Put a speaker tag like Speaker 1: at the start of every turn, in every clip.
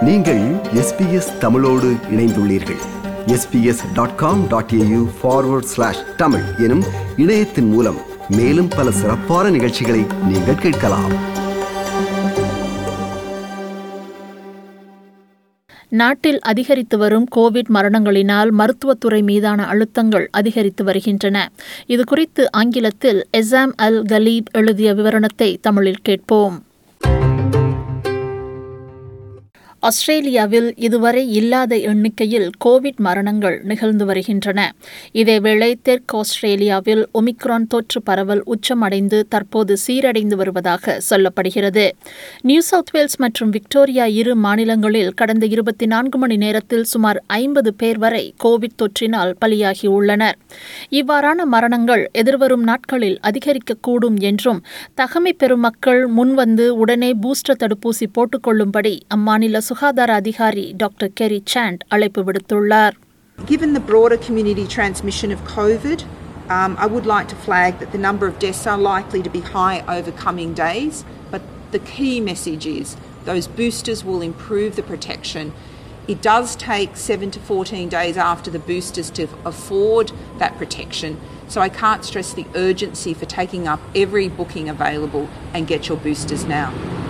Speaker 1: நீங்கள் SBS தமிழோடு இணைந்துள்ளீர்கள். sbs.com.au/tamil எனும் இணையத்தின் மூலம் மேலும் பல சிறப்பான நிகழ்ச்சிகளை நீங்கள் கேட்கலாம்.
Speaker 2: நாட்டில் அதிகரித்து வரும் கோவிட் மரணங்களினால் மருத்துவத்துறை மீதான அழுத்தங்கள் அதிகரித்து வருகின்றன. இதுகுறித்து ஆங்கிலத்தில் எசாம் அல் கலீப் எழுதிய விவரணத்தை தமிழில் கேட்போம். ஆஸ்திரேலியாவில் இதுவரை இல்லாத எண்ணிக்கையில் கோவிட் மரணங்கள் நிகழ்ந்து வருகின்றன. இதேவேளை தெற்கு ஆஸ்திரேலியாவில் ஒமிக்ரான் தொற்று பரவல் உச்சமடைந்து தற்போது சீரடைந்து வருவதாக சொல்லப்படுகிறது. நியூ சவுத் வேல்ஸ் மற்றும் விக்டோரியா இரு மாநிலங்களில் கடந்த 24 மணி நேரத்தில் சுமார் 50 பேர் வரை கோவிட் தொற்றினால் பலியாகியுள்ளனர். இவ்வாறான மரணங்கள் எதிர்வரும் நாட்களில் அதிகரிக்கக்கூடும் என்றும் தகமை பெறும் மக்கள் முன்வந்து உடனே பூஸ்டர் தடுப்பூசி போட்டுக்கொள்ளும்படி அம்மாநில சுகாதார அதிகாரி டாக்டர் கெரி சாண்ட் அழைப்பு விடுத்துள்ளார்.
Speaker 3: Given the broader community transmission of COVID, I would like to flag that the number of deaths are likely to be high over coming days, but the key message is those boosters will improve the protection. It does take 7 to 14 days after the boosters to afford that protection, so I can't stress the urgency for taking up every booking available and get your boosters now.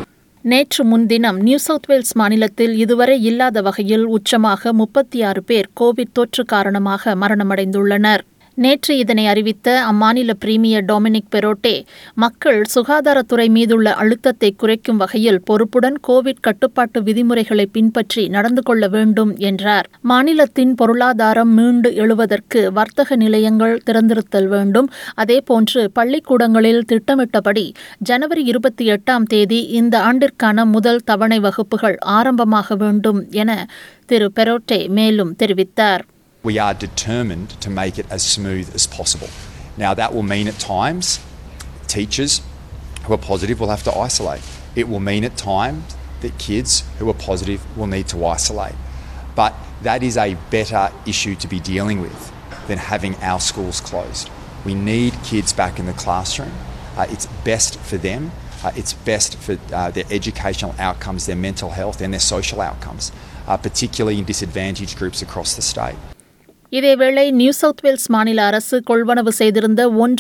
Speaker 2: நேற்று முன்தினம் new South Wales மாநிலத்தில் இதுவரை இல்லாத வகையில் உச்சமாக 36 பேர் Covid தொற்று காரணமாக மரணமடைந்துள்ளனர். நேற்று இதனை அறிவித்த அம்மாநில பிரீமியர் டொமினிக் பெரோட்டே, மக்கள் சுகாதாரத்துறை மீதுள்ள அழுத்தத்தை குறைக்கும் வகையில் பொறுப்புடன் கோவிட் கட்டுப்பாட்டு விதிமுறைகளை பின்பற்றி நடந்து கொள்ள வேண்டும் என்றார். மாநிலத்தின் பொருளாதாரம் மீண்டு எழுவதற்கு வர்த்தக நிலையங்கள் திறந்திருத்தல் வேண்டும். அதேபோன்று பள்ளிக்கூடங்களில் திட்டமிட்டபடி ஜனவரி 28ஆம் தேதி இந்த ஆண்டிற்கான முதல் தவணை வகுப்புகள் ஆரம்பமாக வேண்டும் என திரு பெரோட்டே மேலும் தெரிவித்தார்.
Speaker 4: We are determined to make it as smooth as possible. Now, that will mean at times teachers who are positive will have to isolate. It will mean at times that kids who are positive will need to isolate. But that is a better issue to be dealing with than having our schools closed. We need kids back in the classroom. It's best for them. It's best for their educational outcomes, their mental health and their social outcomes, particularly in disadvantaged groups across the state.
Speaker 2: இதேவேளை New South Wales மாநில அரசு கொள்வனவு செய்திருந்த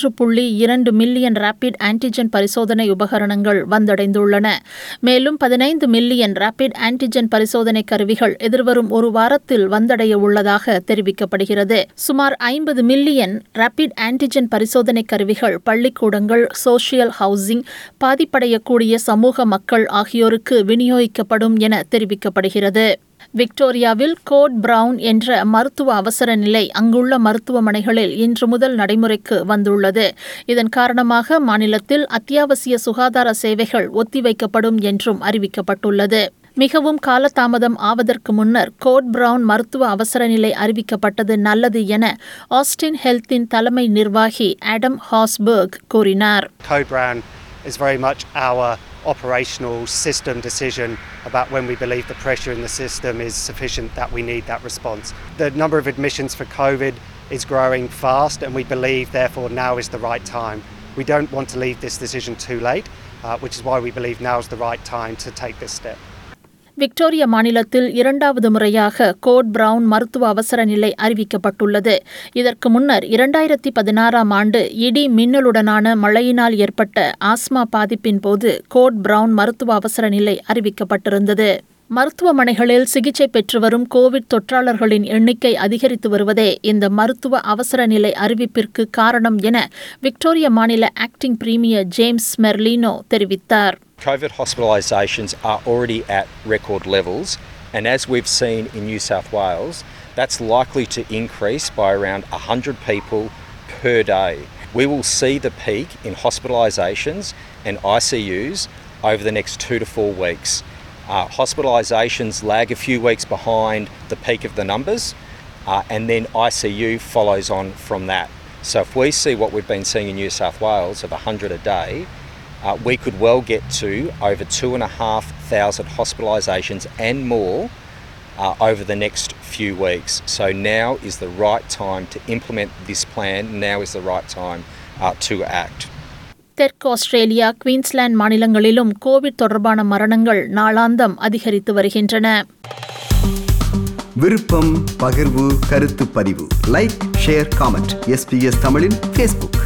Speaker 2: 1.2 million rapid antigen பரிசோதனை உபகரணங்கள் வந்தடைந்துள்ளன. மேலும் 15 million rapid antigen பரிசோதனை கருவிகள் எதிர்வரும் ஒரு வாரத்தில் வந்தடைய உள்ளதாக தெரிவிக்கப்படுகிறது. சுமார் 50 மில்லியன் ரேபிட் ஆன்டிஜென் பரிசோதனை கருவிகள் பள்ளிக்கூடங்கள், சோஷியல் ஹவுசிங், பாதிப்படையக்கூடிய சமூக மக்கள் ஆகியோருக்கு விநியோகிக்கப்படும் என தெரிவிக்கப்படுகிறது. விக்டோரியாவில் கோட் பிரவுன் என்ற மருத்துவ அவசர நிலை அங்குள்ள மருத்துவமனைகளில் இன்று முதல் நடைமுறைக்கு வந்துள்ளது. இதன் காரணமாக மாநிலத்தில் அத்தியாவசிய சுகாதார சேவைகள் ஒத்திவைக்கப்படும் என்றும் அறிவிக்கப்பட்டுள்ளது. மிகவும் காலதாமதம் ஆவதற்கு முன்னர் கோட் பிரவுன் மருத்துவ அவசர நிலை அறிவிக்கப்பட்டது நல்லது என ஆஸ்டின் ஹெல்த்தின் தலைமை நிர்வாகி ஆடம் ஹாஸ்பர்க் கூறினார்.
Speaker 5: Code Brown is very much our operational system decision about when we believe the pressure in the system is sufficient that we need that response. The number of admissions for COVID is growing fast and we believe therefore now is the right time. We don't want to leave this decision too late, which is why we believe now is the right time to take this step. Victoria மாநிலத்தில் 2வது முறையாக code brown மருத்துவ அவசர நிலை அறிவிக்கப்பட்டுள்ளது. இதற்கு முன்னர் 2016ஆம் ஆண்டு இடி மின்னலுடனான மழையினால் ஏற்பட்ட ஆஸ்மா பாதிப்பின் போது கோட் பிரவுன் மருத்துவ அவசர நிலை அறிவிக்கப்பட்டிருந்தது. மருத்துவமனைகளில் சிகிச்சை பெற்று வரும் கோவிட் தொற்றாளர்களின் எண்ணிக்கை அதிகரித்து வருவதே இந்த மருத்துவ அவசர நிலை அறிவிப்பிற்கு காரணம் என விக்டோரியா மாநில ஆக்டிங் பிரீமியர் ஜேம்ஸ் மெர்லினோ தெரிவித்தார்.
Speaker 6: COVID hospitalisations are already at record levels, and as we've seen in New South Wales, that's likely to increase by around 100 people per day. We will see the peak in hospitalisations and ICUs over the next 2 to 4 weeks. Hospitalisations lag a few weeks behind the peak of the numbers, and then ICU follows on from that. So if we see what we've been seeing in New South Wales of 100 a day, we could well get to over 2,500 hospitalisations and more over the next few weeks. So now is the right time to implement this plan. Now is the right time to act.
Speaker 2: தெற்கு Australia, Queensland மாநிலங்களிலும் COVID தொடர்பான மரணங்கள் நாளாந்தம் அதிகரித்து வருகின்றன.
Speaker 1: விருப்பம், பகிர்வு, கருத்து பதிவு, லைக், ஷேர், காமெண்ட். SBS தமிழின் Facebook.